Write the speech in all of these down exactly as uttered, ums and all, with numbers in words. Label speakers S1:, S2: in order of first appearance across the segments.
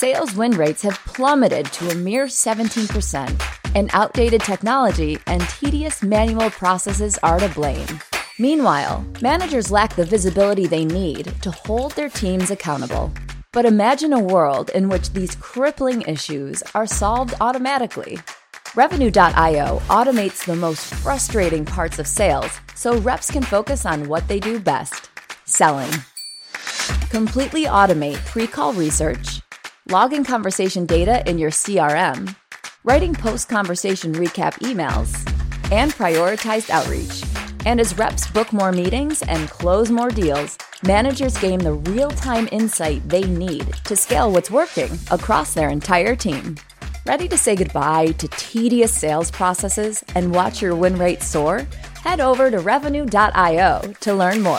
S1: sales win rates have plummeted to a mere seventeen percent, and outdated technology and tedious manual processes are to blame. Meanwhile, managers lack the visibility they need to hold their teams accountable. But imagine a world in which these crippling issues are solved automatically. Revenue dot io automates the most frustrating parts of sales so reps can focus on what they do best, selling. Completely automate pre-call research, logging conversation data in your C R M, writing post-conversation recap emails, and prioritized outreach. And as reps book more meetings and close more deals, managers gain the real-time insight they need to scale what's working across their entire team. Ready to say goodbye to tedious sales processes and watch your win rate soar? Head over to Revenue dot io to learn more.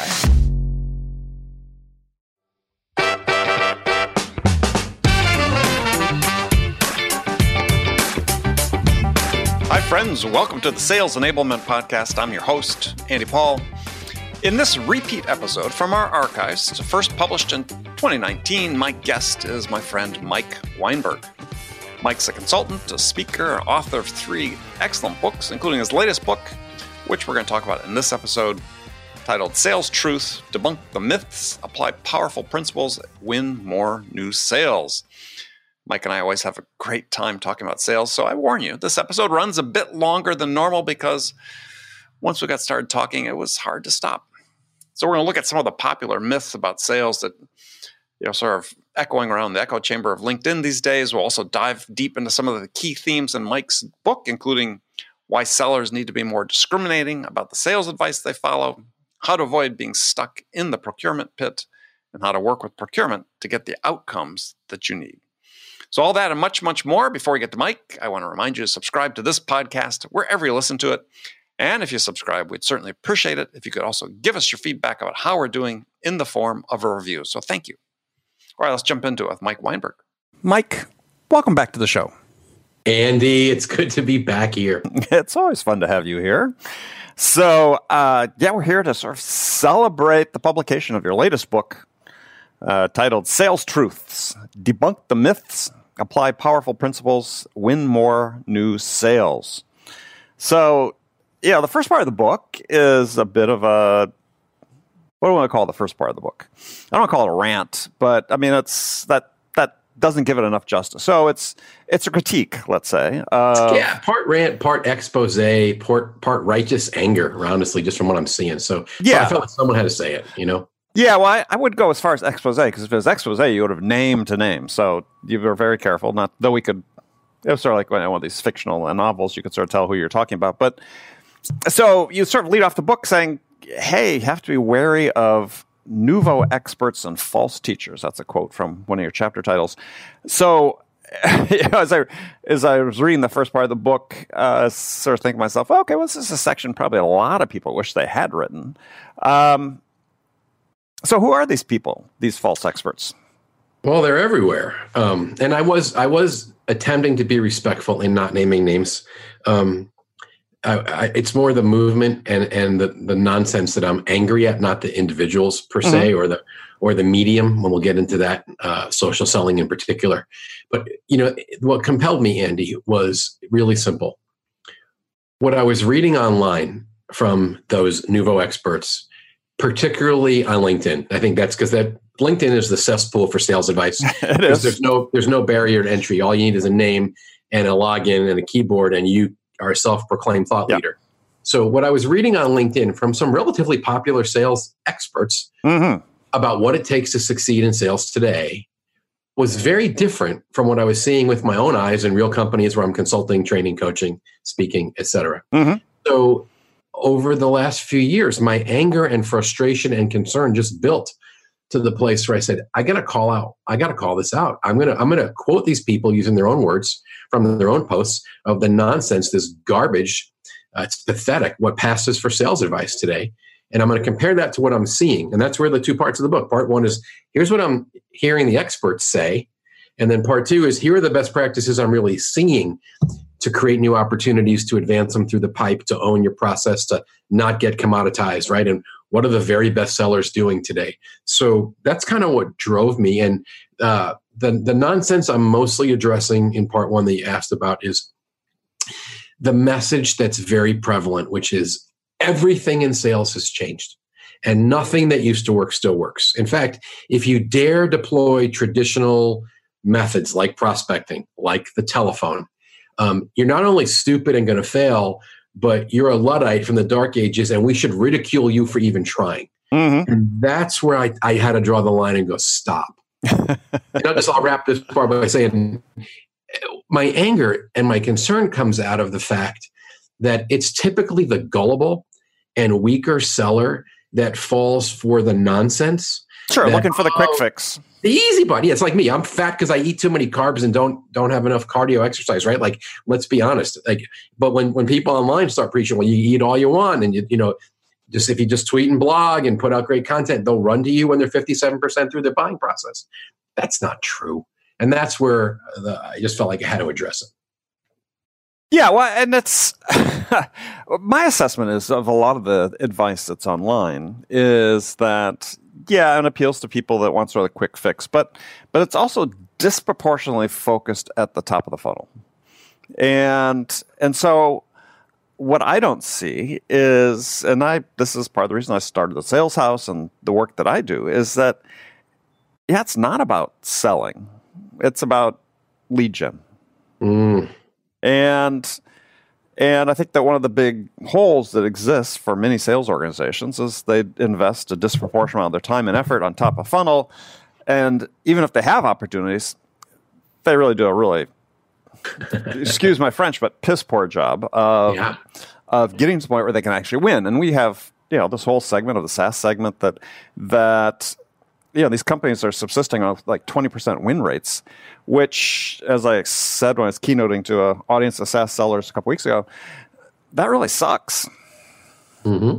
S2: Hi, friends. Welcome to the Sales Enablement Podcast. I'm your host, Andy Paul. In this repeat episode from our archives, first published in twenty nineteen, my guest is my friend Mike Weinberg. Mike's a consultant, a speaker, author of three excellent books, including his latest book, which we're going to talk about in this episode, titled Sales Truth, Debunk the Myths, Apply Powerful Principles, Win More New Sales. Mike and I always have a great time talking about sales, so I warn you, this episode runs a bit longer than normal because once we got started talking, it was hard to stop. So we're going to look at some of the popular myths about sales that, you know, sort of echoing around the echo chamber of LinkedIn these days. We'll also dive deep into some of the key themes in Mike's book, including why sellers need to be more discriminating about the sales advice they follow, how to avoid being stuck in the procurement pit, and how to work with procurement to get the outcomes that you need. So all that and much, much more. Before we get to Mike, I want to remind you to subscribe to this podcast wherever you listen to it. And if you subscribe, we'd certainly appreciate it if you could also give us your feedback about how we're doing in the form of a review. So thank you. All right, let's jump into it with Mike Weinberg. Mike, welcome back to the show.
S3: Andy, it's good to be back here.
S2: It's always fun to have you here. So, uh, yeah, we're here to sort of celebrate the publication of your latest book uh, titled Sales Truths, Debunk the Myths, Apply Powerful Principles, Win More New Sales. So, yeah, the first part of the book is a bit of a, what do I want to call the first part of the book? I don't want to call it a rant, but I mean, it's that that doesn't give it enough justice. So it's it's a critique, let's say. Uh,
S3: yeah, part rant, part expose, part part righteous anger, honestly, just from what I'm seeing. So,
S2: yeah.
S3: so I felt like someone had to say it, you know?
S2: Yeah, well, I, I would go as far as expose, because if it was expose, you would have named to name. So you were very careful, not though we could, it was sort of like one of these fictional novels, you could sort of tell who you're talking about. But so you sort of lead off the book saying, hey, you have to be wary of nouveau experts and false teachers. That's a quote from one of your chapter titles. So you know, as I as I was reading the first part of the book, uh, sort of thinking to myself, okay, well, this is a section probably a lot of people wish they had written. Um, so who are these people, these false experts?
S3: Well, they're everywhere. Um, and I was I was attempting to be respectful in not naming names. Um I, I, it's more the movement and, and the, the nonsense that I'm angry at, not the individuals per se, mm-hmm. or the or the medium. When we'll get into that, uh, social selling in particular. But you know, what compelled me, Andy, was really simple. What I was reading online from those nouveau experts, particularly on LinkedIn. I think that's because that LinkedIn is the cesspool for sales advice.
S2: It is.
S3: There's no there's no barrier to entry. All you need is a name and a login and a keyboard, and you are a self-proclaimed thought
S2: yep.
S3: leader. So what I was reading on LinkedIn from some relatively popular sales experts
S2: mm-hmm.
S3: about what it takes to succeed in sales today was very different from what I was seeing with my own eyes in real companies where I'm consulting, training, coaching, speaking, et cetera.
S2: Mm-hmm.
S3: So over the last few years, my anger and frustration and concern just built to the place where I said, I got to call out. I got to call this out. I'm going to, I'm going to quote these people using their own words from their own posts of the nonsense, this garbage. Uh, it's pathetic what passes for sales advice today. And I'm going to compare that to what I'm seeing. And that's where the two parts of the book. Part one is, here's what I'm hearing the experts say. And then part two is, here are the best practices I'm really seeing to create new opportunities, to advance them through the pipe, to own your process, to not get commoditized, right? And what are the very best sellers doing today? So that's kind of what drove me. And uh, the the nonsense I'm mostly addressing in part one that you asked about is the message that's very prevalent, which is everything in sales has changed and nothing that used to work still works. In fact, if you dare deploy traditional methods like prospecting, like the telephone, um, you're not only stupid and going to fail, but you're a Luddite from the dark ages, and we should ridicule you for even trying. Mm-hmm. And that's where I, I had to draw the line and go, stop. And I'll just I'll wrap this part by saying my anger and my concern comes out of the fact that it's typically the gullible and weaker seller that falls for the nonsense.
S2: Sure,
S3: that,
S2: looking for the quick
S3: oh,
S2: fix.
S3: The easy button. Yeah, it's like me. I'm fat because I eat too many carbs and don't don't have enough cardio exercise, right? Like, let's be honest. Like, but when when people online start preaching, well, you eat all you want, and you you know, just if you just tweet and blog and put out great content, they'll run to you when they're fifty-seven percent through their buying process. That's not true, and that's where the, I just felt like I had to address it.
S2: Yeah, well, and that's my assessment is of a lot of the advice that's online is that. Yeah, it appeals to people that want sort of a quick fix, but but it's also disproportionately focused at the top of the funnel. And and so what I don't see is, and I this is part of the reason I started the Sales House and the work that I do, is that, yeah, it's not about selling. It's about lead gen. Mm. And And I think that one of the big holes that exists for many sales organizations is they invest a disproportionate amount of their time and effort on top of funnel. And even if they have opportunities, they really do a really, excuse my French, but piss poor job of, yeah. of getting to the point where they can actually win. And we have, you know, this whole segment of the SaaS segment that, that, you know, these companies are subsisting on like twenty percent win rates, which, as I said when I was keynoting to an audience of SaaS sellers a couple weeks ago, that really sucks.
S3: Mm-hmm.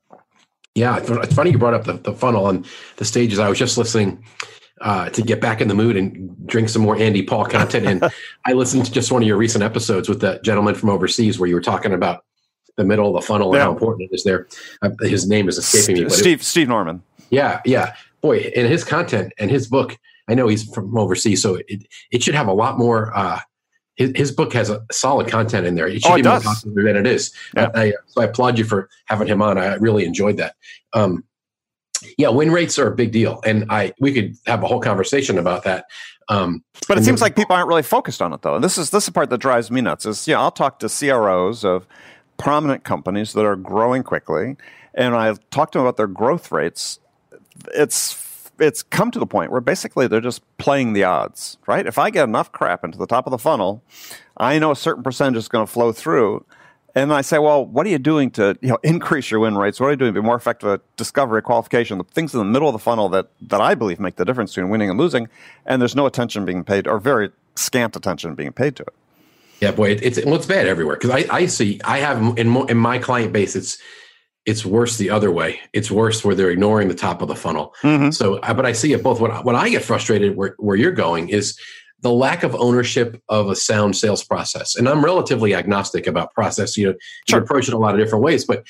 S3: Yeah, it's funny you brought up the, the funnel and the stages. I was just listening uh, to get back in the mood and drink some more Andy Paul content. And I listened to just one of your recent episodes with that gentleman from overseas where you were talking about the middle of the funnel and yeah. how important it is there. Uh, his name is escaping me. But
S2: Steve
S3: it,
S2: Steve Norman.
S3: Yeah, yeah. Boy, in his content and his book, I know he's from overseas, so it, it should have a lot more. Uh, his, his book has a solid content in there. It should
S2: oh,
S3: be
S2: it
S3: more
S2: does.
S3: popular than it is.
S2: Yeah.
S3: I, I, so I applaud you for having him on. I really enjoyed that. Um, yeah, win rates are a big deal, and I we could have a whole conversation about that. Um,
S2: but it seems like people aren't really focused on it, though. And this is this is the part that drives me nuts. Is yeah, I'll talk to C R Os of prominent companies that are growing quickly, and I talk to them about their growth rates. It's it's come to the point where basically they're just playing the odds, right? If I get enough crap into the top of the funnel, I know a certain percentage is going to flow through. And I say, well, what are you doing to you know increase your win rates? What are you doing to be more effective at discovery, qualification, the things in the middle of the funnel that, that I believe make the difference between winning and losing, and there's no attention being paid, or very scant attention being paid to it.
S3: Yeah, boy, it, it's well, it's bad everywhere. Because I, I see, I have in, mo, in my client base, it's It's worse the other way. It's worse where they're ignoring the top of the funnel. Mm-hmm. So, but I see it both. What, what I get frustrated where, where you're going is the lack of ownership of a sound sales process. And I'm relatively agnostic about process. You know,
S2: sure.
S3: You approach it a lot of different ways, but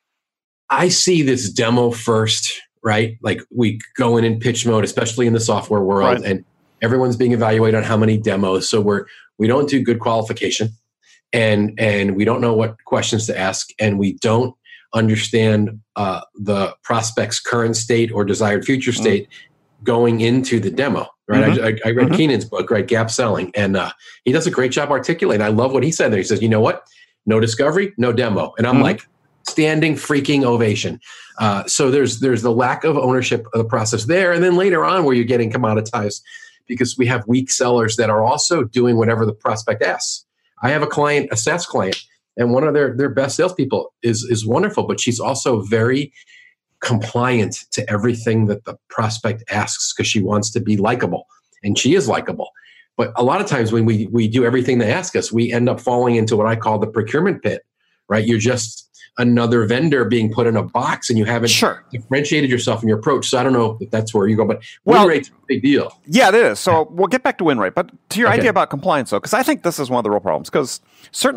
S3: I see this demo first, right? Like we go in in pitch mode, especially in the software world, right. And everyone's being evaluated on how many demos. So we're, we don't do good qualification, and, and we don't know what questions to ask, and we don't understand uh, the prospect's current state or desired future state mm-hmm. going into the demo, right? Mm-hmm. I, I read mm-hmm. Keenan's book, right? Gap Selling. And uh, he does a great job articulating. I love what he said there. He says, you know what? No discovery, no demo. And I'm mm-hmm. like, standing freaking ovation. Uh, so there's there's the lack of ownership of the process there. And then later on where you're getting commoditized because we have weak sellers that are also doing whatever the prospect asks. I have a client, a SaaS client, and one of their, their best salespeople is, is wonderful, but she's also very compliant to everything that the prospect asks because she wants to be likable. And she is likable. But a lot of times when we, we do everything they ask us, we end up falling into what I call the procurement pit, right? You're just another vendor being put in a box and you haven't
S2: sure.
S3: differentiated yourself in your approach. So I don't know if that's where you go, but
S2: well,
S3: win rate's a big deal.
S2: Yeah, it is. So we'll get back to win rate. But to your okay. idea about compliance, though, because I think this is one of the real problems. Because certainly what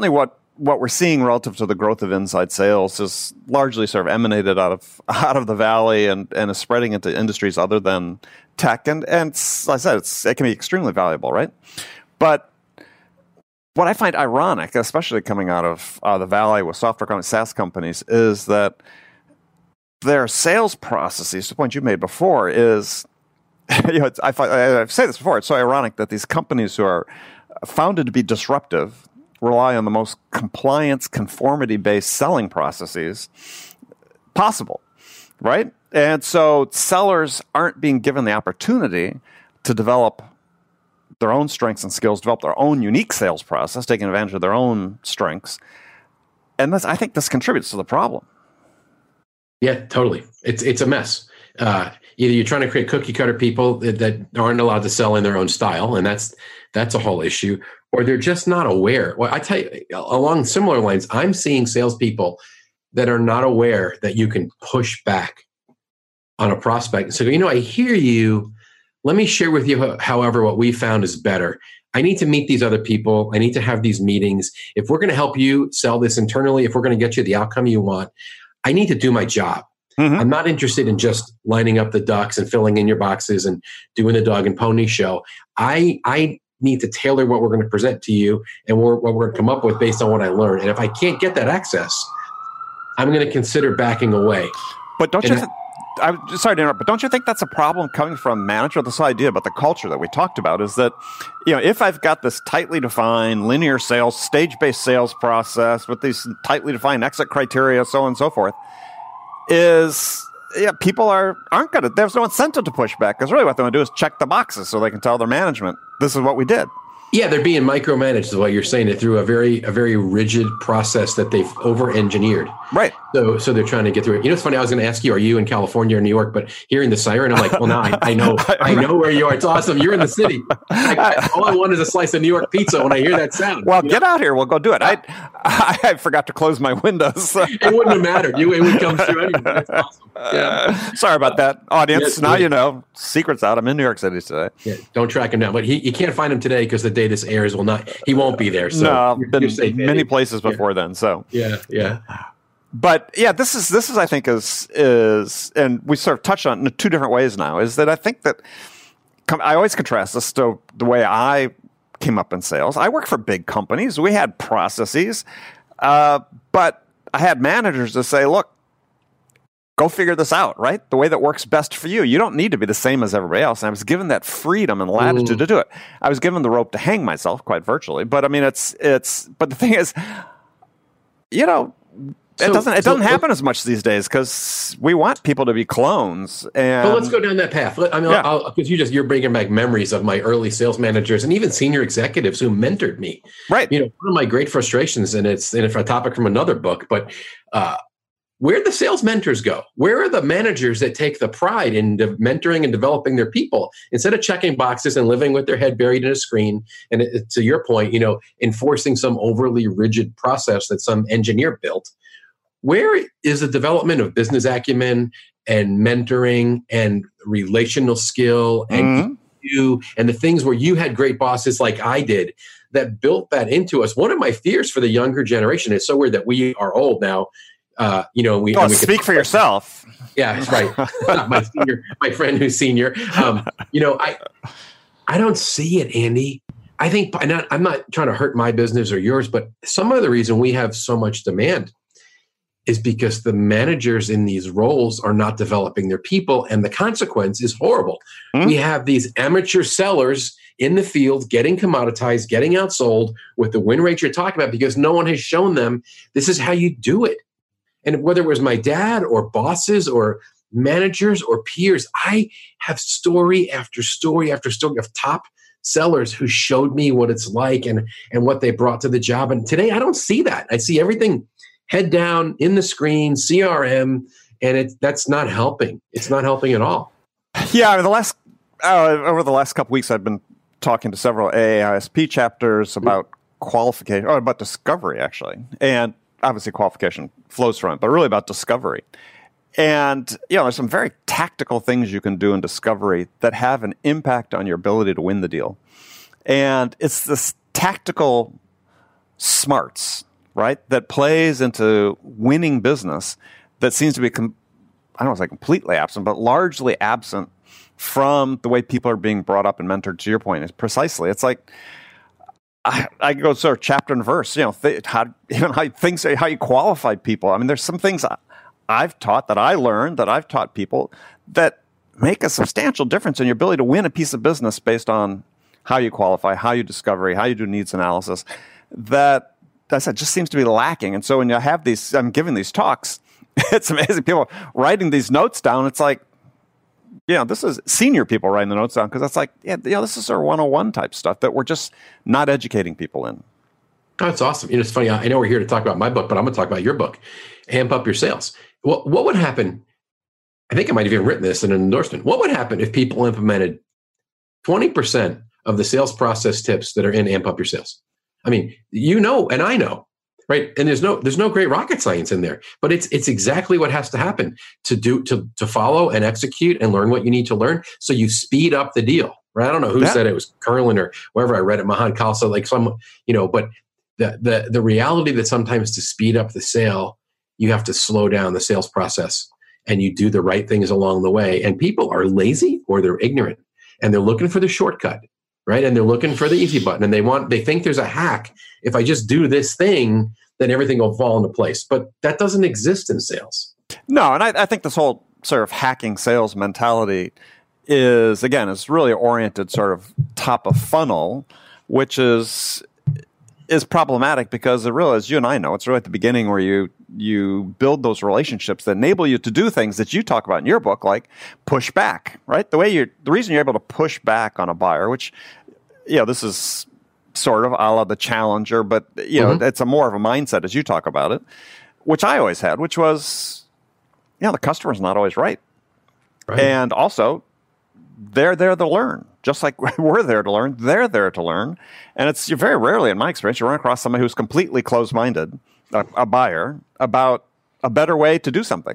S2: what we're seeing relative to the growth of inside sales is largely sort of emanated out of out of the Valley and, and is spreading into industries other than tech. And, and as I said, it's, it can be extremely valuable, right? But what I find ironic, especially coming out of uh, the Valley with software companies, SaaS companies, is that their sales processes, the point you made before, is, you know, it's, I find, I've said this before, it's so ironic that these companies who are founded to be disruptive rely on the most compliance, conformity-based selling processes possible, right? And so sellers aren't being given the opportunity to develop their own strengths and skills, develop their own unique sales process, taking advantage of their own strengths. And this, I think this contributes to the problem.
S3: Yeah, totally. It's it's a mess. Uh, either you're trying to create cookie cutter people that, that aren't allowed to sell in their own style, and that's that's a whole issue, or they're just not aware. Well, I tell you, along similar lines, I'm seeing salespeople that are not aware that you can push back on a prospect. So, you know, I hear you. Let me share with you, however, what we found is better. I need to meet these other people. I need to have these meetings. If we're going to help you sell this internally, if we're going to get you the outcome you want, I need to do my job. Mm-hmm. I'm not interested in just lining up the ducks and filling in your boxes and doing the dog and pony show. I I need to tailor what we're going to present to you and what we're going to come up with based on what I learned. And if I can't get that access, I'm going to consider backing away.
S2: But don't and you th- I'm sorry to interrupt, but don't you think that's a problem coming from manager? This idea about the culture that we talked about is that, you know, if I've got this tightly defined linear sales, stage-based sales process with these tightly defined exit criteria, so on and so forth, is yeah, people are aren't going to. There's no incentive to push back because really what they want to do is check the boxes so they can tell their management this is what we did.
S3: Yeah, they're being micromanaged is what you're saying, it through a very a very rigid process that they've over-engineered.
S2: Right.
S3: So so they're trying to get through it. You know, it's funny, I was going to ask you, are you in California or New York? But hearing the siren, I'm like, well, now I, I know I know where you are. It's awesome. You're in the city. I, all I want is a slice of New York pizza when I hear that sound.
S2: Well, get know? out here. We'll go do it. I, I I forgot to close my windows.
S3: It wouldn't have mattered. You, it would come through anyway. That's awesome. Yeah.
S2: Uh, sorry about that, audience. Yes, now yeah. you know. Secret's out. I'm in New York City today.
S3: Yeah, don't track him down. But he, you can't find him today because the day this airs will not. He won't be there. So
S2: no,
S3: you're,
S2: been
S3: you're safe,
S2: many
S3: Andy.
S2: places before
S3: yeah.
S2: then. So
S3: yeah, yeah.
S2: But yeah, this is this is I think is is and we sort of touched on it in two different ways now. Is that I think that I always contrast this to the way I came up in sales. I worked for big companies. We had processes, uh, but I had managers to say, look, go figure this out, right? The way that works best for you. You don't need to be the same as everybody else. And I was given that freedom and latitude Ooh. to do it. I was given the rope to hang myself, quite virtually. But I mean, it's it's. But the thing is, you know, it so, doesn't it so, doesn't happen as much these days because we want people to be clones. And
S3: well, let's go down that path. I mean, because yeah. you just you're bringing back memories of my early sales managers and even senior executives who mentored me.
S2: Right.
S3: You know, one of my great frustrations, and it's and it's a topic from another book, but. Uh, Where'd the sales mentors go? Where are the managers that take the pride in de- mentoring and developing their people instead of checking boxes and living with their head buried in a screen? And it, to your point, you know, enforcing some overly rigid process that some engineer built. Where is the development of business acumen and mentoring and relational skill and mm-hmm. you and the things where you had great bosses like I did that built that into us? One of my fears for the younger generation is so weird that we are old now. Uh, you know, we,
S2: oh,
S3: we
S2: speak for yourself.
S3: Yeah, that's right. my senior, my friend who's senior. Um, you know, I, I don't see it, Andy. I think I'm not, I'm not trying to hurt my business or yours, but some of the reason we have so much demand is because the managers in these roles are not developing their people, and the consequence is horrible. Mm-hmm. We have these amateur sellers in the field getting commoditized, getting outsold with the win rate you're talking about because no one has shown them this is how you do it. And whether it was my dad or bosses or managers or peers, I have story after story after story of top sellers who showed me what it's like and, and what they brought to the job. And today I don't see that. I see everything head down in the screen, C R M, and it, that's not helping. It's not helping at all.
S2: Yeah, the last uh, over the last couple weeks, I've been talking to several A A I S P chapters about mm-hmm. qualification, or about discovery, actually. And obviously qualification flows from it, but really about discovery. And, you know, there's some very tactical things you can do in discovery that have an impact on your ability to win the deal. And it's this tactical smarts right, that plays into winning business that seems to be, com- I don't want to say completely absent, but largely absent from the way people are being brought up and mentored, to your point. Is precisely. It's like, I, I go sort of chapter and verse, you know, th- how, even how things, how you qualify people. I mean, there's some things I, I've taught that I learned that I've taught people that make a substantial difference in your ability to win a piece of business based on how you qualify, how you discover, how you do needs analysis. That, I said, just seems to be lacking. And so when you have these, I'm giving these talks, it's amazing. People writing these notes down. It's like, you know, this is senior people writing the notes down because it's like, yeah, you know, this is our one oh one type stuff that we're just not educating people in.
S3: Oh, that's awesome. You know, it's funny. I know we're here to talk about my book, but I'm going to talk about your book, Amp Up Your Sales. What what would happen? I think I might have even written this in an endorsement. What would happen if people implemented twenty percent of the sales process tips that are in Amp Up Your Sales? I mean, you know, and I know, right? And there's no there's no great rocket science in there, but it's it's exactly what has to happen to do to to follow and execute and learn what you need to learn, so you speed up the deal. Right? I don't know who yeah. said it, it was Curlin or wherever I read it, Mahan Khalsa, like some, you know, but the the the reality that sometimes to speed up the sale, you have to slow down the sales process and you do the right things along the way. And people are lazy or they're ignorant and they're looking for the shortcut, right? And they're looking for the easy button and they want, they think there's a hack. If I just do this thing, then everything will fall into place. But that doesn't exist in sales.
S2: No, and I, I think this whole sort of hacking sales mentality is, again, is really oriented sort of top of funnel, which is is problematic because it really, as you and I know, it's really at the beginning where you you build those relationships that enable you to do things that you talk about in your book, like push back, right? The way you're, the reason you're able to push back on a buyer, which, you know, this is sort of a la the challenger, but, you know, mm-hmm. it's a more of a mindset as you talk about it, which I always had, which was, you know, the customer's not always right. Right. And also, they're there to learn. Just like we're there to learn, they're there to learn. And it's you're very rarely, in my experience, you run across somebody who's completely closed-minded, a, a buyer, about a better way to do something.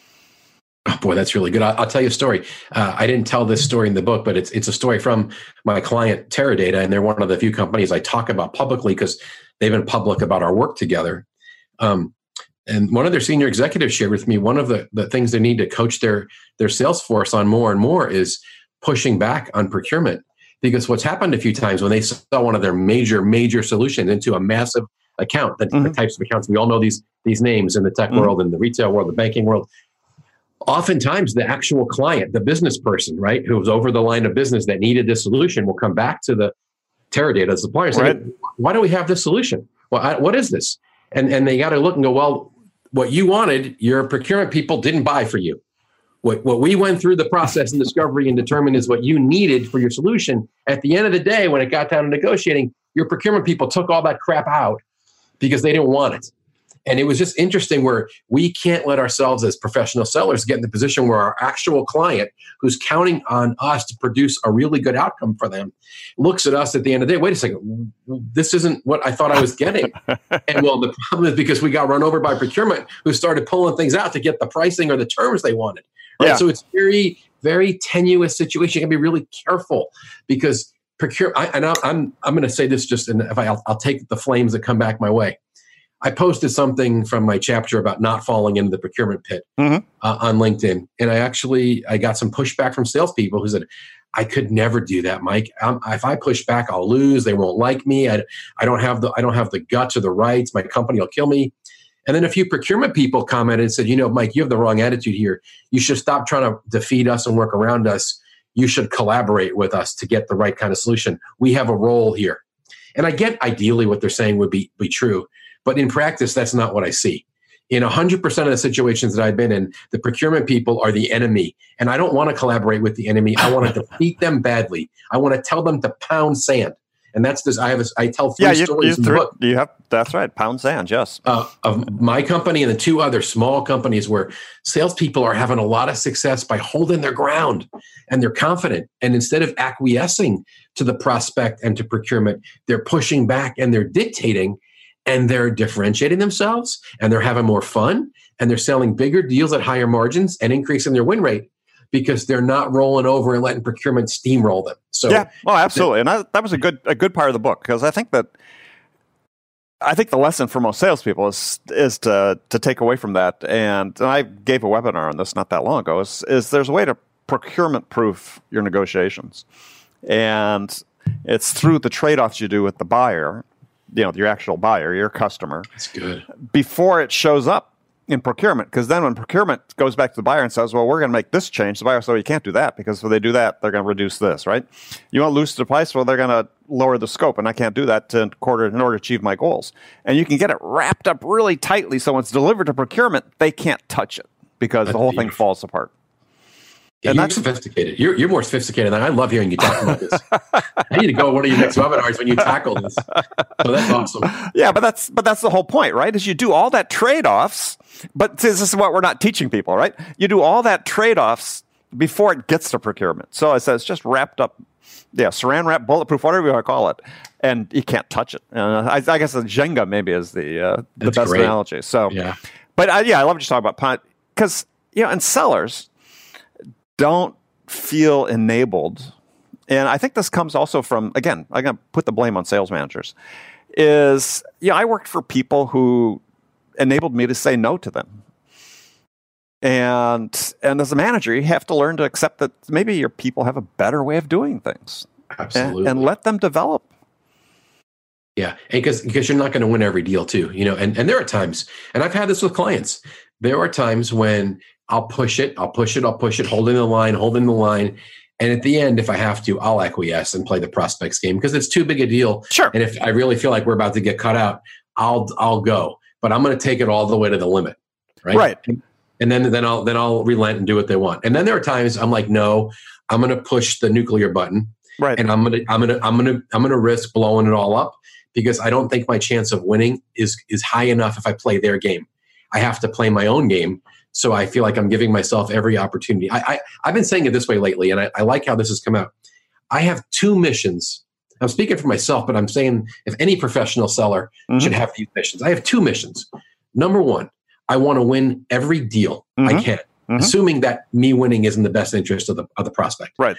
S3: Oh, boy, that's really good. I'll, I'll tell you a story. Uh, I didn't tell this story in the book, but it's it's a story from my client, Teradata, and they're one of the few companies I talk about publicly because they've been public about our work together. Um, and one of their senior executives shared with me one of the, the things they need to coach their, their sales force on more and more is pushing back on procurement, because what's happened a few times when they sell one of their major, major solutions into a massive account, the, mm-hmm. the types of accounts, we all know these, these names in the tech mm-hmm. world, in the retail world, the banking world. Oftentimes the actual client, the business person, right, who was over the line of business that needed this solution will come back to the Teradata supplier and say, right. why do we have this solution? Well, I, what is this? And, and they got to look and go, well, what you wanted, your procurement people didn't buy for you. What, what we went through the process and discovery and determined is what you needed for your solution. At the end of the day, when it got down to negotiating, your procurement people took all that crap out because they didn't want it. And it was just interesting where we can't let ourselves as professional sellers get in the position where our actual client, who's counting on us to produce a really good outcome for them, looks at us at the end of the day, wait a second, this isn't what I thought I was getting. And well, the problem is because we got run over by procurement who started pulling things out to get the pricing or the terms they wanted. Right? Yeah. So it's very, very tenuous situation. You can be really careful because procure. I, and I, I'm I'm going to say this just, and if I, I'll, I'll take the flames that come back my way. I posted something from my chapter about not falling into the procurement pit mm-hmm. uh, on LinkedIn, and I actually I got some pushback from salespeople who said, "I could never do that, Mike. Um, if I push back, I'll lose. They won't like me. I, I don't have the I don't have the guts or the rights. My company will kill me." And then a few procurement people commented and said, "You know, Mike, you have the wrong attitude here. You should stop trying to defeat us and work around us. You should collaborate with us to get the right kind of solution. We have a role here." And I get ideally what they're saying would be be true. But in practice, that's not what I see. In one hundred percent of the situations that I've been in, the procurement people are the enemy. And I don't want to collaborate with the enemy. I want to defeat them badly. I want to tell them to pound sand. And that's this. I have. A, I tell three
S2: yeah, you,
S3: stories
S2: you
S3: in the
S2: threw,
S3: book.
S2: You have. That's right. Pound sand. Yes.
S3: Uh, of my company and the two other small companies where salespeople are having a lot of success by holding their ground and they're confident. And instead of acquiescing to the prospect and to procurement, they're pushing back and they're dictating. And they're differentiating themselves and they're having more fun and they're selling bigger deals at higher margins and increasing their win rate because they're not rolling over and letting procurement steamroll them. So
S2: yeah, well, absolutely. And I, that was a good a good part of the book because I think that I think the lesson for most salespeople is is to to take away from that, and, and I gave a webinar on this not that long ago, is, is there's a way to procurement-proof your negotiations. And it's through the trade-offs you do with the buyer, you know, your actual buyer, your customer.
S3: That's good.
S2: Before it shows up in procurement, because then when procurement goes back to the buyer and says, well, we're going to make this change, the buyer says, well, you can't do that, because if they do that, they're going to reduce this, right? You want to lose the price? Well, they're going to lower the scope, and I can't do that to in order, in order to achieve my goals. And you can get it wrapped up really tightly, so when it's delivered to procurement, they can't touch it, because
S3: That's
S2: the whole
S3: beautiful.
S2: thing falls apart.
S3: Yeah,
S2: And
S3: you're
S2: that's
S3: sophisticated. You're, you're more sophisticated than I love hearing you talk about this. I need to go to one of your next webinars when you tackle this. So that's awesome.
S2: Yeah, but that's but that's the whole point, right? Is you do all that trade-offs, but this is what we're not teaching people, right? You do all that trade-offs before it gets to procurement. So it says just wrapped up, yeah, saran wrap, bulletproof, whatever you want to call it, and you can't touch it. Uh, I, I guess the Jenga maybe is the uh, the
S3: That's
S2: best
S3: great.
S2: analogy. So,
S3: Yeah.
S2: but uh, yeah, I love what you're talking about, because you know, and sellers don't feel enabled. And I think this comes also from, again, I'm going to put the blame on sales managers, is, you know, I worked for people who enabled me to say no to them. And and as a manager, you have to learn to accept that maybe your people have a better way of doing things.
S3: Absolutely.
S2: And, and let them develop.
S3: Yeah, because because you're not going to win every deal too, you know. And and there are times, and I've had this with clients. There are times when I'll push it, I'll push it, I'll push it, holding the line, holding the line, and at the end, if I have to, I'll acquiesce and play the prospects game because it's too big a deal.
S2: Sure.
S3: And if I really feel like we're about to get cut out, I'll I'll go, but I'm going to take it all the way to the limit, right?
S2: Right.
S3: And then then I'll then I'll relent and do what they want. And then there are times I'm like, no, I'm going to push the nuclear button,
S2: Right.
S3: and I'm gonna I'm gonna I'm gonna I'm gonna risk blowing it all up. Because I don't think my chance of winning is is high enough if I play their game. I have to play my own game, so I feel like I'm giving myself every opportunity. I, I, I've been saying it this way lately, and I, I like how this has come out. I have two missions. I'm speaking for myself, but I'm saying if any professional seller
S2: Mhm.
S3: should have these missions. I have two missions. Number one, I want to win every deal I
S2: Mhm.
S3: can,
S2: Mhm.
S3: assuming that me winning is in the best interest of the, of the prospect.
S2: Right.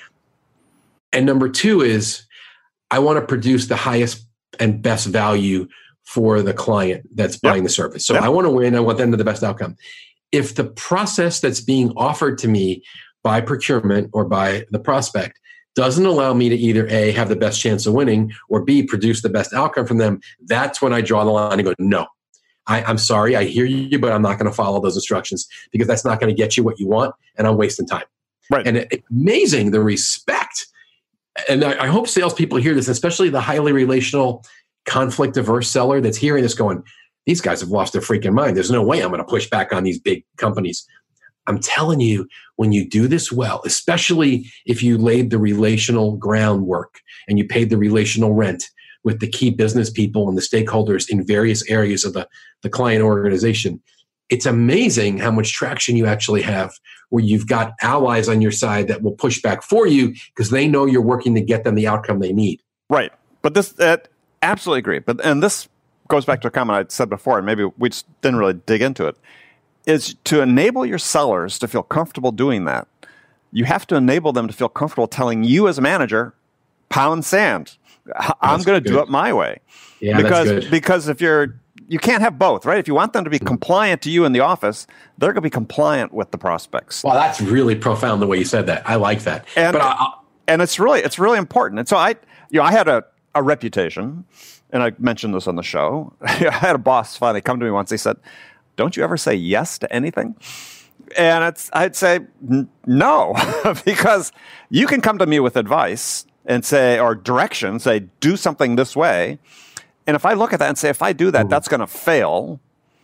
S3: And number two is I want to produce the highest and best value for the client that's buying
S2: Yep.
S3: the service. So
S2: Yep.
S3: I want to win. I want them to the best outcome. If the process that's being offered to me by procurement or by the prospect doesn't allow me to either A, have the best chance of winning, or B, produce the best outcome from them, that's when I draw the line and go, no, I, I'm sorry, I hear you, but I'm not going to follow those instructions because that's not going to get you what you want, and I'm wasting time.
S2: Right.
S3: And it, it's amazing the respect. And I, I hope salespeople hear this, especially the highly relational, conflict-averse seller that's hearing this going, these guys have lost their freaking mind. There's no way I'm going to push back on these big companies. I'm telling you, when you do this well, especially if you laid the relational groundwork and you paid the relational rent with the key business people and the stakeholders in various areas of the, the client organization, it's amazing how much traction you actually have where you've got allies on your side that will push back for you because they know you're working to get them the outcome they need.
S2: Right. But this, uh, absolutely agree. But and this goes back to a comment I said before, and maybe we just didn't really dig into it, is to enable your sellers to feel comfortable doing that. You have to enable them to feel comfortable telling you as a manager, pound sand. I'm going to do it my way.
S3: Yeah,
S2: because
S3: that's good.
S2: because if you're you can't have both, right? If you want them to be compliant to you in the office, they're going to be compliant with the prospects.
S3: Well, that's really profound the way you said that. I like that.
S2: And
S3: but I, I,
S2: and it's really it's really important. And so I you know I had a, a reputation, and I mentioned this on the show. I had a boss finally come to me once. He said, "Don't you ever say yes to anything?" And it's I'd say N- no, because you can come to me with advice and say or direction, say do something this way. And if I look at that and say, if I do that, that's going to fail,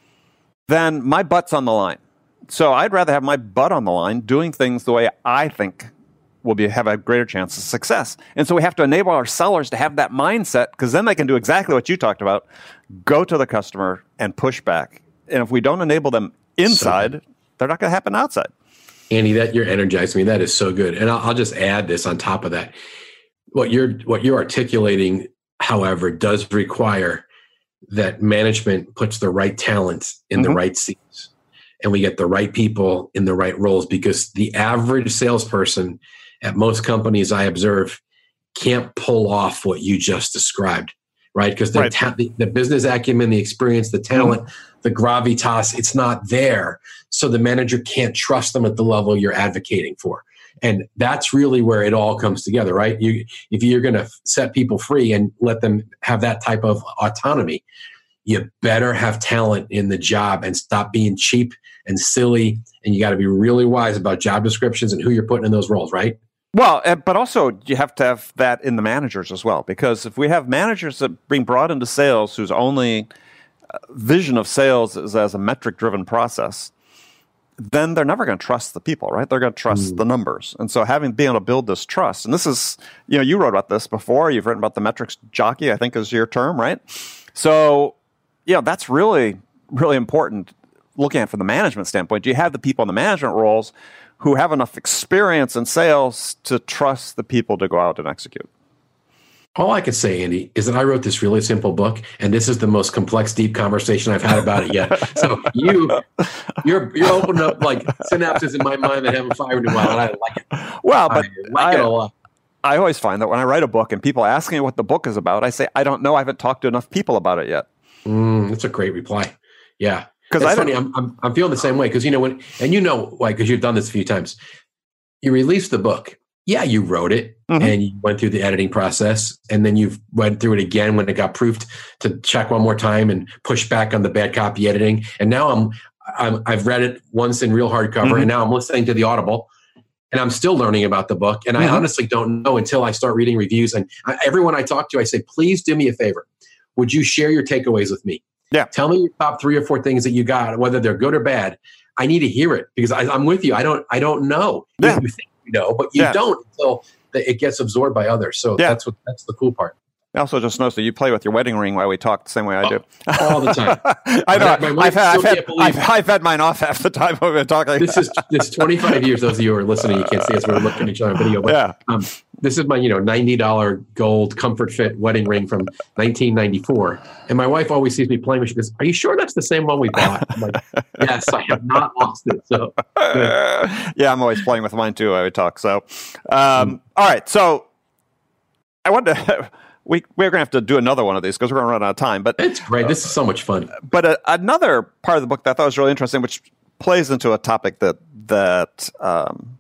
S2: then my butt's on the line. So I'd rather have my butt on the line doing things the way I think will be have a greater chance of success. And so we have to enable our sellers to have that mindset because then they can do exactly what you talked about, go to the customer and push back. And if we don't enable them inside, so, they're not going to happen outside.
S3: Andy, that you're energizing me. That is so good. And I'll, I'll just add this on top of that. What you're what you're articulating, however, does require that management puts the right talent in mm-hmm. the right seats and we get the right people in the right roles because the average salesperson at most companies I observe can't pull off what you just described, right? Because the,
S2: Right.
S3: ta- the the business acumen, the experience, the talent,
S2: Mm-hmm.
S3: the gravitas, it's not there. So the manager can't trust them at the level you're advocating for. And that's really where it all comes together, right? You, if you're going to set people free and let them have that type of autonomy, you better have talent in the job and stop being cheap and silly. And you got to be really wise about job descriptions and who you're putting in those roles, right?
S2: Well, uh, but also you have to have that in the managers as well, because if we have managers that being brought into sales whose only uh, vision of sales is as a metric-driven process, then they're never going to trust the people, right? They're going to trust mm. the numbers. And so having being able to build this trust, and this is, you know, you wrote about this before, you've written about the metrics jockey, I think is your term, right? So, you know, that's really, really important looking at it from the management standpoint. Do you have the people in the management roles who have enough experience in sales to trust the people to go out and execute?
S3: All I can say, Andy, is that I wrote this really simple book, and this is the most complex, deep conversation I've had about it yet. So you, you're you're opening up like synapses in my mind that haven't fired in a while, and I like it.
S2: Well, but
S3: I like I, it a lot.
S2: I always find that when I write a book and people ask me what the book is about, I say, I don't know. I haven't talked to enough people about it yet.
S3: Mm, that's a great reply. Yeah.
S2: Because
S3: it's funny, I'm, I'm I'm feeling the same way. Because you know when, and you know why? Because you've done this a few times. You released the book. Yeah, you wrote it, mm-hmm. and you went through the editing process, and then you went through it again when it got proofed to check one more time and push back on the bad copy editing. And now I'm, I'm I've read it once in real hardcover, mm-hmm. and now I'm listening to the Audible, and I'm still learning about the book. And mm-hmm. I honestly don't know until I start reading reviews. And I, everyone I talk to, I say, please do me a favor. Would you share your takeaways with me?
S2: Yeah.
S3: Tell me your top three or four things that you got, whether they're good or bad. I need to hear it because I, I'm with you. I don't. I don't know.
S2: Yeah.
S3: You think you know, but you
S2: yeah.
S3: don't until the, it gets absorbed by others. So
S2: yeah.
S3: that's what that's the cool part.
S2: I also just noticed that you play with your wedding ring while we talk the same way I do.
S3: Oh, all the time.
S2: I know.
S3: My, my
S2: I've, had, I've, had, I've,
S3: I've,
S2: I've had mine off half the time we've been talking.
S3: This is this twenty-five years. Those of you who are listening, you can't see us. We're looking at each other on video. But,
S2: yeah.
S3: um, this is my you know ninety dollars gold Comfort Fit wedding ring from nineteen ninety-four. And my wife always sees me playing with it. She goes, "Are you sure that's the same one we bought?" I'm like, "Yes, I have not lost it." So
S2: uh, yeah, I'm always playing with mine too. I would talk. So um, mm. all right. So I wanted to. We, we're going to have to do another one of these because we're going to run out of time. But
S3: it's great. This is so much fun.
S2: But a, another part of the book that I thought was really interesting, which plays into a topic that that um,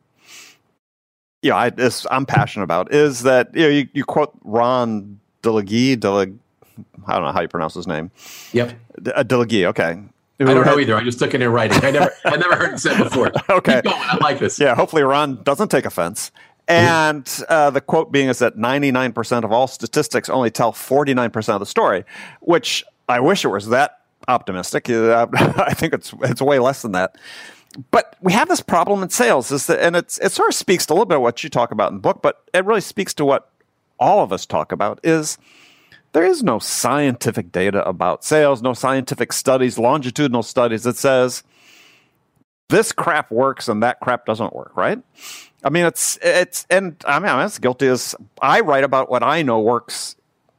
S2: you know, I, is, I'm passionate about, is that you know you, you quote Ron Delegui, Deleg, I don't know how you pronounce his name.
S3: Yep,
S2: uh, Delegui. Okay.
S3: I don't know either. I just took it in writing. I never, I never heard it said before.
S2: Okay,
S3: keep going. I like this.
S2: Yeah. Hopefully, Ron doesn't take offense. And uh, the quote being is that ninety-nine percent of all statistics only tell forty-nine percent of the story, which I wish it was that optimistic. Uh, I think it's it's way less than that. But we have this problem in sales, is that, and it's it sort of speaks to a little bit of what you talk about in the book, but it really speaks to what all of us talk about, is there is no scientific data about sales, no scientific studies, longitudinal studies that says this crap works and that crap doesn't work, right? I mean, it's, it's, and I mean, I'm as guilty as I write about what I know works,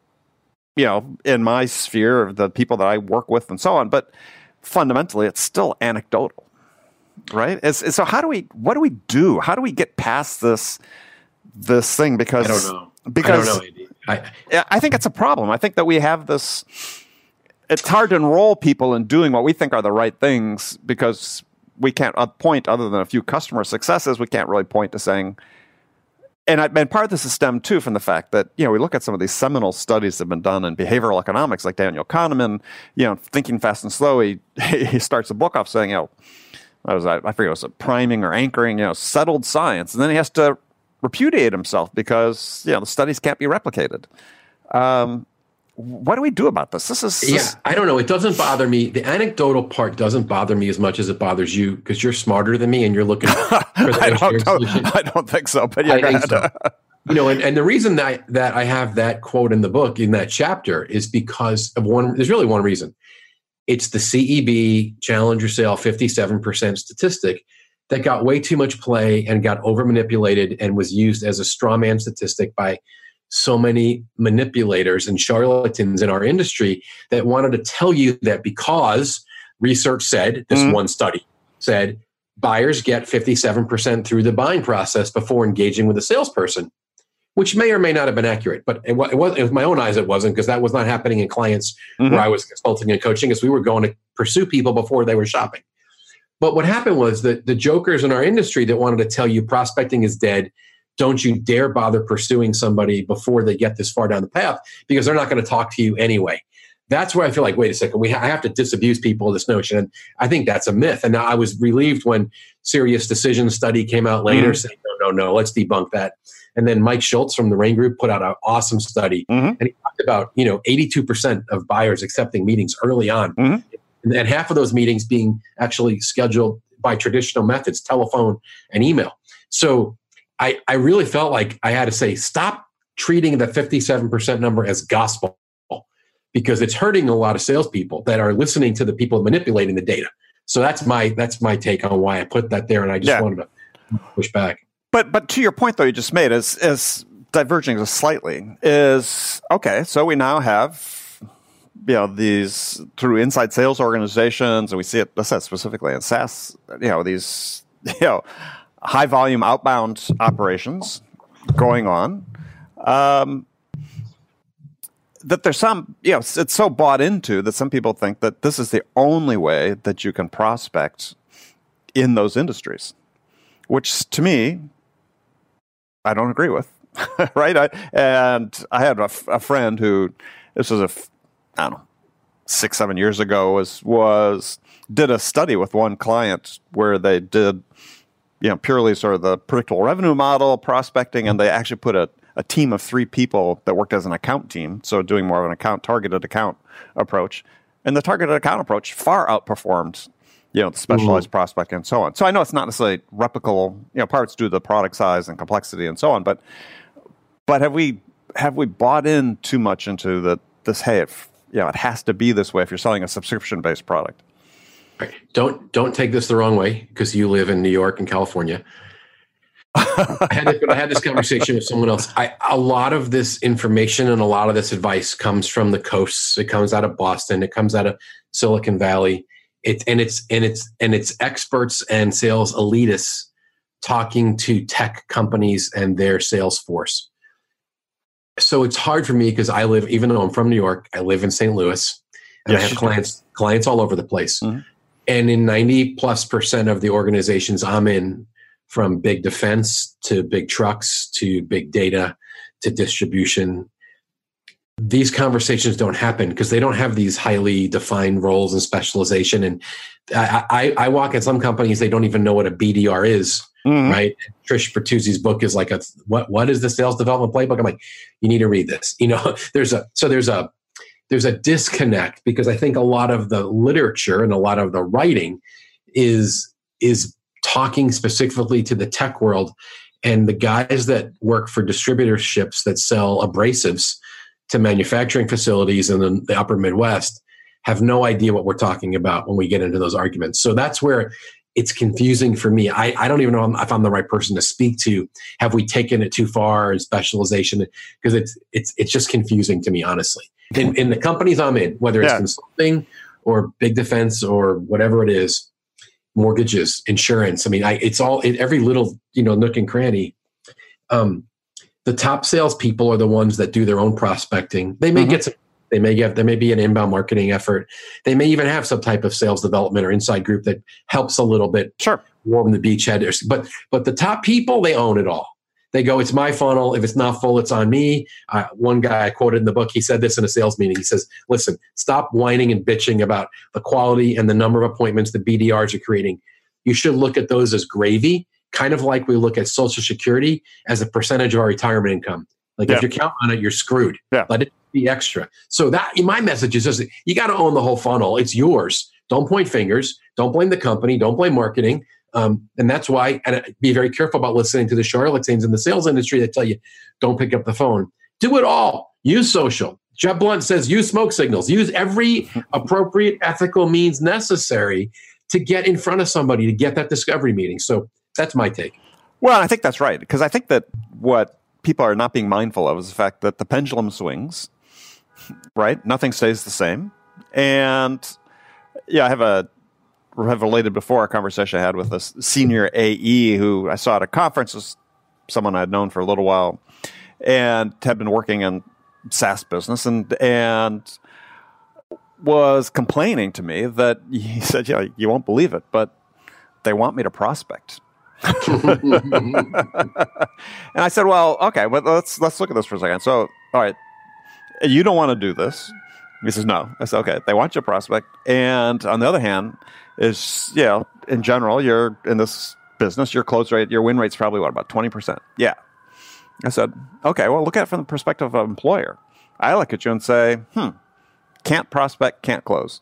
S2: you know, in my sphere of the people that I work with and so on. But fundamentally, it's still anecdotal, right? It's, it's, so how do we, what do we do? How do we get past this, this thing? Because,
S3: I don't know.
S2: Because
S3: I don't know, Andy. I,
S2: I think it's a problem. I think that we have this, it's hard to enroll people in doing what we think are the right things because we can't point, other than a few customer successes, we can't really point to saying, and, I, and part of this is stemmed too from the fact that, you know, we look at some of these seminal studies that have been done in behavioral economics, like Daniel Kahneman, you know, Thinking Fast and Slow, he, he starts the book off saying, you know, I was, I forget, was it priming or anchoring, you know, settled science. And then he has to repudiate himself because, you know, the studies can't be replicated. Um, What do we do about this? This is this
S3: yeah. I don't know. It doesn't bother me. The anecdotal part doesn't bother me as much as it bothers you because you're smarter than me and you're looking for the
S2: I, don't, don't, I don't think so. But yeah,
S3: I think so. You know, and, and the reason that I, that I have that quote in the book in that chapter is because of one. There's really one reason. It's the C E B Challenger Sale fifty-seven percent statistic that got way too much play and got over manipulated and was used as a straw man statistic by so many manipulators and charlatans in our industry that wanted to tell you that because research said, this mm-hmm. one study said, buyers get fifty-seven percent through the buying process before engaging with a salesperson. which may or may not have been accurate. But it, it was, with my own eyes, it wasn't, because that was not happening in clients mm-hmm. where I was consulting and coaching, as we were going to pursue people before they were shopping. But what happened was that the jokers in our industry that wanted to tell you prospecting is dead, don't you dare bother pursuing somebody before they get this far down the path, because they're not going to talk to you anyway. That's where I feel like, wait a second, we ha- I have to disabuse people of this notion. And I think that's a myth. And now I was relieved when Serious Decision study came out later mm-hmm. saying, no, no, no, let's debunk that. And then Mike Schultz from the Rain Group put out an awesome study. Mm-hmm. And he talked about, you know, eighty-two percent of buyers accepting meetings early on. Mm-hmm. And half of those meetings being actually scheduled by traditional methods, telephone and email. So I, I really felt like I had to say, stop treating the fifty-seven percent number as gospel, because it's hurting a lot of salespeople that are listening to the people manipulating the data. So that's my that's my take on why I put that there, and I just yeah. wanted to push back. But
S2: but to your point, though, you just made is is diverging just slightly. Is okay. So we now have, you know, these through inside sales organizations, and we see it. Let's say specifically in SaaS. You know, these you know high volume outbound operations going on. Um, that there's some, you know, it's so bought into that some people think that this is the only way that you can prospect in those industries, which to me, I don't agree with, right? I, and I had a, a friend who, this was a, I don't know, six, seven years ago, was, was, did a study with one client where they did, you know, purely sort of the predictable revenue model prospecting, and they actually put a, a team of three people that worked as an account team, so doing more of an account targeted account approach. And the targeted account approach far outperformed, you know, the specialized mm-hmm. prospecting and so on. So I know it's not necessarily replicable, you know, parts due to the product size and complexity and so on, but but have we have we bought in too much into the this, hey, if, you know, it has to be this way if you're selling a subscription-based product?
S3: Right. Don't don't take this the wrong way, because you live in New York and California. I, had this, I had this conversation with someone else. I, a lot of this information and a lot of this advice comes from the coasts. It comes out of Boston. It comes out of Silicon Valley. It, and it's and it's and it's experts and sales elitists talking to tech companies and their sales force. So it's hard for me, because I live, even though I'm from New York, I live in Saint Louis, and yes, I have clients clients all over the place. Mm-hmm. And in ninety plus percent of the organizations I'm in, from big defense to big trucks to big data to distribution, these conversations don't happen because they don't have these highly defined roles and specialization. And I, I, I walk in some companies, they don't even know what a B D R is, mm-hmm. right? Trish Bertuzzi's book is like, a what what is the sales development playbook? I'm like, you need to read this. You know, there's a so there's a there's a disconnect, because I think a lot of the literature and a lot of the writing is is talking specifically to the tech world, and the guys that work for distributorships that sell abrasives to manufacturing facilities in the, the upper Midwest have no idea what we're talking about when we get into those arguments. So that's where it's confusing for me. I, I don't even know if I'm the right person to speak to. Have we taken it too far in specialization? Because it's it's it's just confusing to me, honestly. In, in the companies I'm in, whether it's yeah. consulting or big defense or whatever it is, mortgages, insurance. I mean, I, it's all in every little, you know, nook and cranny. Um, the top salespeople are the ones that do their own prospecting. They may mm-hmm. get some, they may get, there may be an inbound marketing effort. They may even have some type of sales development or inside group that helps a little bit
S2: sure.
S3: warm the beachhead. But, but the top people, they own it all. They go, it's my funnel. If it's not full, it's on me. Uh, one guy I quoted in the book, he said this in a sales meeting. He says, listen, stop whining and bitching about the quality and the number of appointments the B D Rs are creating. You should look at those as gravy, kind of like we look at Social Security as a percentage of our retirement income. Like yeah. if you count on it, you're screwed. Yeah. Let it be extra. So that my message is just, you got to own the whole funnel. It's yours. Don't point fingers. Don't blame the company. Don't blame marketing. Um, and that's why, and be very careful about listening to the charlatans in the sales industry that tell you, don't pick up the phone. Do it all. Use social. Jeb Blunt says, use smoke signals. Use every appropriate ethical means necessary to get in front of somebody, to get that discovery meeting. So that's my take.
S2: Well, I think that's right. Because I think that what people are not being mindful of is the fact that the pendulum swings, right? Nothing stays the same. And yeah, I have a have related before a conversation I had with a senior A E who I saw at a conference, was someone I'd known for a little while. and had been working in SaaS business and and was complaining to me that he said, "Yeah, you won't believe it, but they want me to prospect." And I said, "Well, okay, but let's let's look at this for a second. So, all right, you don't want to do this." He says, "No." I said, "Okay, they want you to prospect, and on the other hand, is you know, in general, you're in this business, your close rate, your win rate's probably what, about twenty percent." Yeah. I said, "Okay, well, look at it from the perspective of an employer. I look at you and say, hmm, can't prospect, can't close."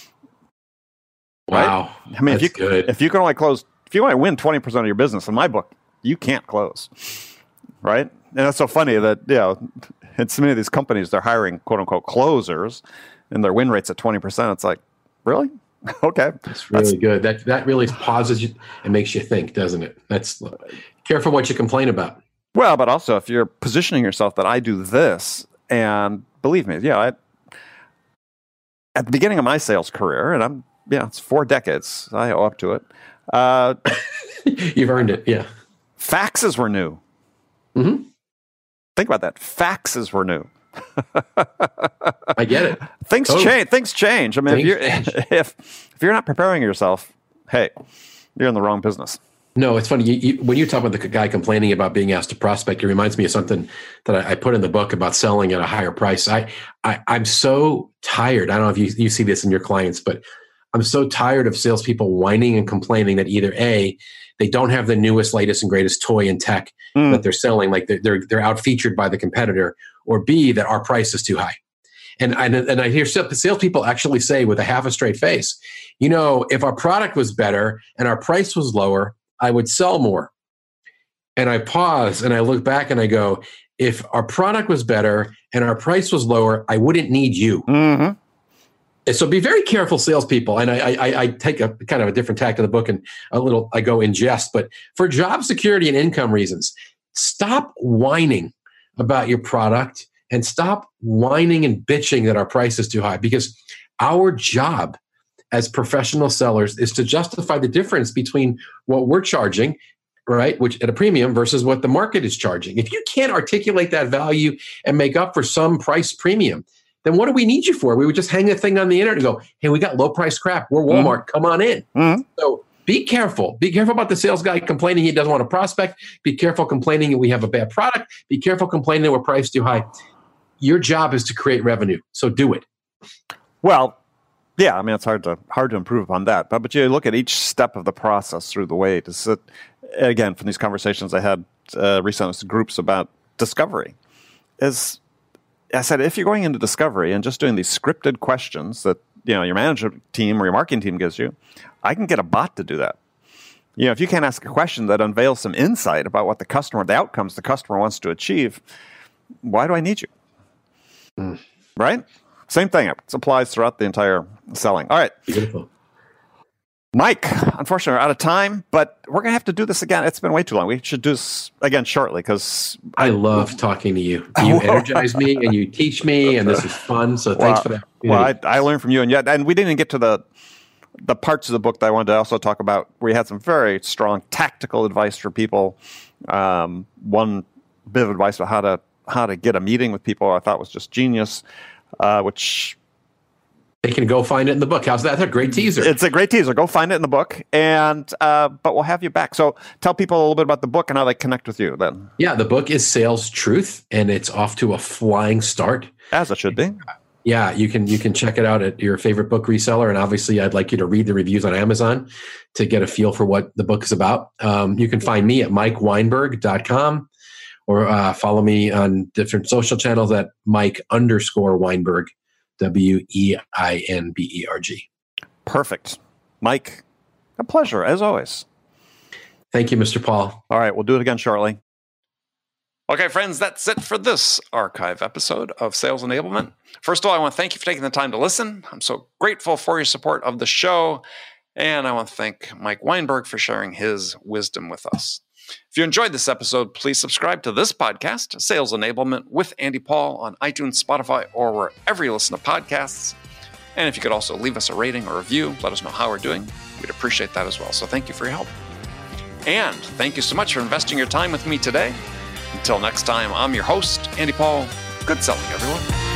S3: Wow.
S2: Right? I mean,
S3: That's
S2: if you
S3: good.
S2: if you can only close, if you only win twenty percent of your business, in my book, you can't close. Right? And that's so funny that, you know, in so many of these companies, they're hiring quote unquote closers and their win rate's at twenty percent. It's like, really? Okay.
S3: That's really that's, good. That that really pauses you and makes you think, doesn't it? That's careful what you complain about.
S2: Well, but also if you're positioning yourself that I do this, and believe me, yeah, I, at the beginning of my sales career, and I'm, yeah, it's four decades, I owe up to it. Uh,
S3: You've earned it, yeah.
S2: Faxes were new.
S3: Mm-hmm.
S2: Think about that. Faxes were new.
S3: I get it.
S2: Things
S3: totally.
S2: change. Things change. I mean,
S3: Things
S2: if you're
S3: change.
S2: if if you're not preparing yourself, hey, you're in the wrong business.
S3: No, it's funny. You, you, when you talk about the guy complaining about being asked to prospect, it reminds me of something that I, I put in the book about selling at a higher price. I, I, I'm so tired. I don't know if you, you see this in your clients, but I'm so tired of salespeople whining and complaining that either A, they don't have the newest, latest, and greatest toy and tech mm. that they're selling, like they're, they're they're out-featured by the competitor, or B, that our price is too high. And, and, and I hear salespeople actually say with a half a straight face, you know, if our product was better and our price was lower, I would sell more. And I pause and I look back and I go, if our product was better and our price was lower, I wouldn't need you.
S2: Mm-hmm.
S3: And so be very careful, salespeople. And I, I, I take a kind of a different tack to the book and a little, I go in jest, but for job security and income reasons, stop whining about your product and stop whining and bitching that our price is too high, because our job as professional sellers is to justify the difference between what we're charging, right, which at a premium, versus what the market is charging. If you can't articulate that value and make up for some price premium, then what do we need you for? We would just hang a thing on the internet and go, hey, we got low price crap. We're Walmart. Mm-hmm. Come on in. Mm-hmm. So be careful. Be careful about the sales guy complaining he doesn't want to prospect. Be careful complaining that we have a bad product. Be careful complaining that we're priced too high. Your job is to create revenue. So do it.
S2: Well, yeah, I mean, it's hard to hard to improve upon that. But, but you look at each step of the process through the way to sit, again, from these conversations I had uh, recently with groups about discovery, is I said, if you're going into discovery and just doing these scripted questions that, you know, your management team or your marketing team gives you, I can get a bot to do that. You know, if you can't ask a question that unveils some insight about what the customer, the outcomes the customer wants to achieve, why do I need you? Mm. Right? Same thing. It applies throughout the entire selling. All right.
S3: Beautiful.
S2: Mike, unfortunately, we're out of time, but we're going to have to do this again. It's been way too long. We should do this again shortly because
S3: I love talking to you. You energize me and you teach me, and this is fun. So thanks
S2: well,
S3: for that.
S2: Well, I, I learned from you, and yet, and we didn't get to the the parts of the book that I wanted to also talk about. We had some very strong tactical advice for people. Um, one bit of advice about how to how to get a meeting with people I thought was just genius, uh, which.
S3: They can go find it in the book. How's that? That's a great teaser.
S2: It's a great teaser. Go find it in the book. And uh, but we'll have you back. So tell people a little bit about the book and how they connect with you then.
S3: Yeah, the book is Sales Truth, and it's off to a flying start.
S2: As it should be.
S3: Yeah, you can you can check it out at your favorite book reseller. And obviously, I'd like you to read the reviews on Amazon to get a feel for what the book is about. Um, you can find me at mike weinberg dot com or uh, follow me on different social channels at Mike underscore Weinberg. W E I N B E R G.
S2: Perfect. Mike, a pleasure, as always.
S3: Thank you, Mister Paul.
S2: All right, we'll do it again shortly. Okay, friends, that's it for this archive episode of Sales Enablement. First of all, I want to thank you for taking the time to listen. I'm so grateful for your support of the show. And I want to thank Mike Weinberg for sharing his wisdom with us. If you enjoyed this episode, please subscribe to this podcast, Sales Enablement with Andy Paul, on iTunes, Spotify, or wherever you listen to podcasts. And if you could also leave us a rating or review, let us know how we're doing. We'd appreciate that as well. So thank you for your help. And thank you so much for investing your time with me today. Until next time, I'm your host, Andy Paul. Good selling, everyone.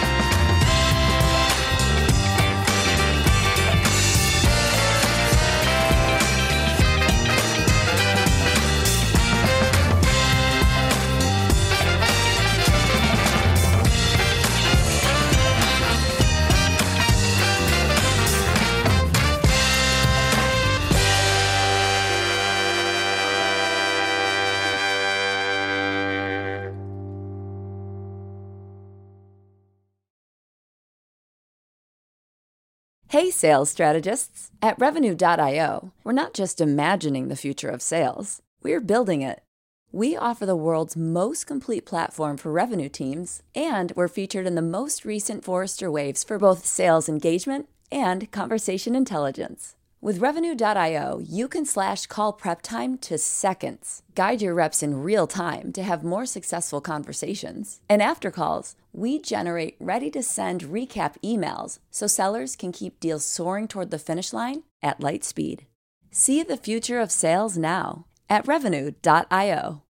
S1: Hey, sales strategists! At Revenue dot io, we're not just imagining the future of sales, we're building it. We offer the world's most complete platform for revenue teams, and we're featured in the most recent Forrester Waves for both sales engagement and conversation intelligence. With Revenue dot io, you can slash call prep time to seconds, guide your reps in real time to have more successful conversations. And after calls, we generate ready-to-send recap emails so sellers can keep deals soaring toward the finish line at light speed. See the future of sales now at Revenue dot io.